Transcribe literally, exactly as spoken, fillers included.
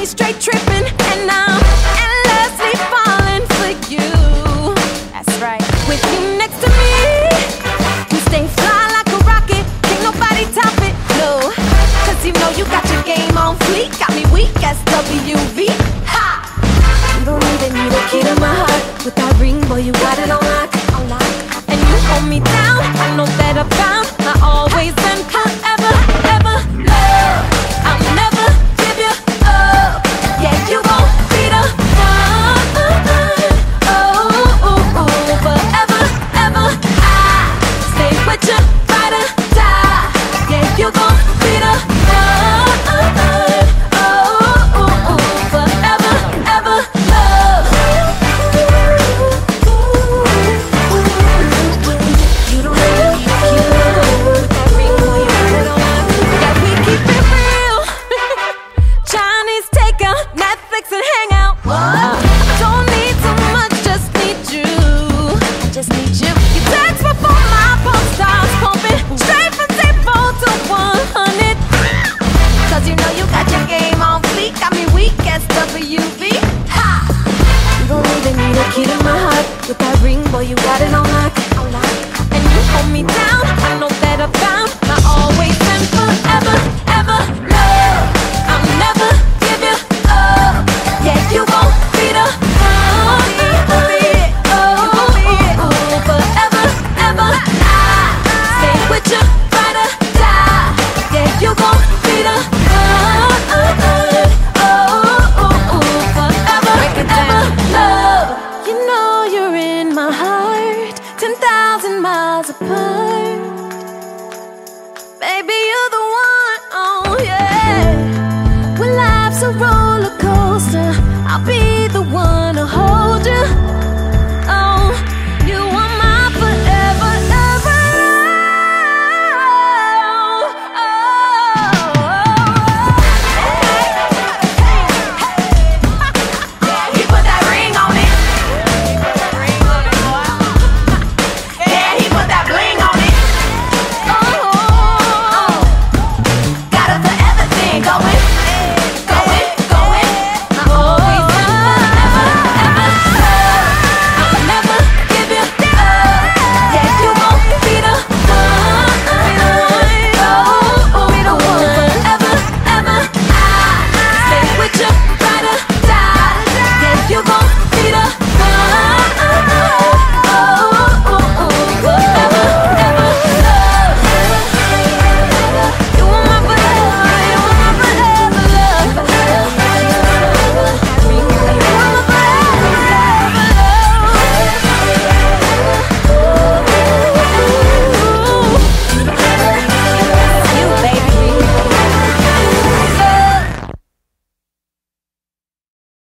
straight tripping, and I'm endlessly falling for you. That's right. With you next to me, you stay fly like a rocket. Can't nobody top it, no. Cause you know you got your game on fleek. Got me weak as W V. Ha! You don't even need a key to my heart. With that ring, boy, you got it on lock, on lock. And you hold me down, I know that I'm bound. I always and forever, ever love. I'll never give you up. Yeah, you gon' be the one. Oh, oh, oh, forever, ever. I stay with you, ride or die. Yeah, you gon' be the one. Oh, oh, oh, forever, ever love. You don't really need a key to my heart. With that ring, boy, you got it on lock. Yeah, we keep it real. Chinese takeout, Netflix and hang out. What? Don't need too much, just need you. I just need you. You text before my pulse starts pumping. Straight from zero to one hundred. Cause you know you got your game on fleek. Got me weak as W V. Ha! You don't even need a key to my heart. With that ring, boy, you got it on lock, on lock. And you hold me down, I know that I'm bound. I always and forever, ever love. I'll never give you up. Yeah, you gon' be the one. Oh, oh, oh, forever, ever. I stay with you, ride or die. Yeah, you gon' be the one. Oh, oh, oh, forever, ever love. You know you're in my heart, ten thousand miles apart. Baby, you're the one, oh yeah. When life's a roller coaster, I'll be